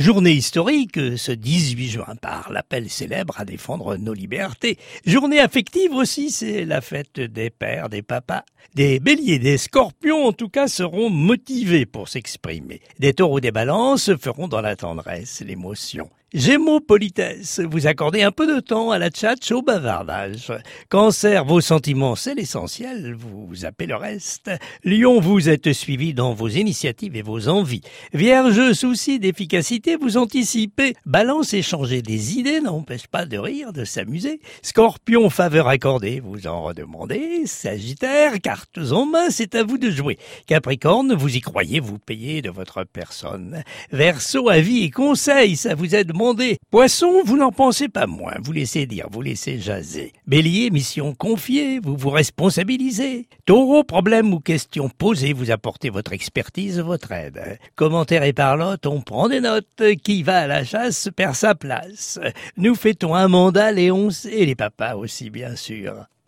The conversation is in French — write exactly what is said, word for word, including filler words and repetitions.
Journée historique, ce dix-huit juin, par l'appel célèbre à défendre nos libertés. Journée affective aussi, c'est la fête des pères, des papas. Des béliers, des scorpions, en tout cas, seront motivés pour s'exprimer. Des taureaux, des balances feront dans la tendresse, l'émotion. Gémeaux, politesse, vous accordez un peu de temps à la tchatche, au bavardage. Cancer, vos sentiments, c'est l'essentiel, vous zappez le reste. Lion, vous êtes suivi dans vos initiatives et vos envies. Vierge, souci d'efficacité, vous anticipez. Balance, échanger des idées n'empêche pas de rire, de s'amuser. Scorpion, faveur accordée, vous en redemandez. Sagittaire, cartes en main, c'est à vous de jouer. Capricorne, vous y croyez, vous payez de votre personne. Verseau, avis et conseils, ça vous aide Poisson, vous n'en pensez pas moins, vous laissez dire, vous laissez jaser. Bélier, mission confiée, vous vous responsabilisez. Taureau, problème ou question posée, vous apportez votre expertise, votre aide. Commentaire et parlotte, on prend des notes. Qui va à la chasse perd sa place. Nous fêtons un mandat, Léonce et les papas aussi, bien sûr.